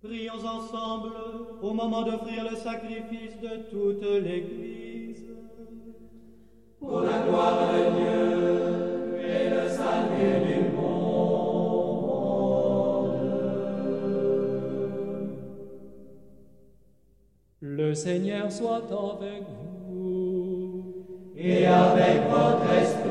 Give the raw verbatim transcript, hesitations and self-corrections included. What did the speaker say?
Prions ensemble au moment d'offrir le sacrifice de toute l'Église. Pour la gloire de Dieu et le salut du monde. Le Seigneur soit avec vous. Et avec votre esprit.